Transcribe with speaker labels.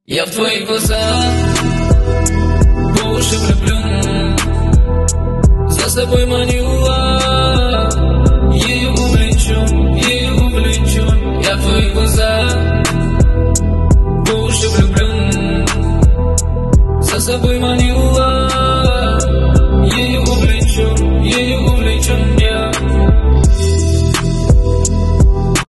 Speaker 1: Я в твои глаза по уши влюблен, за собой маню.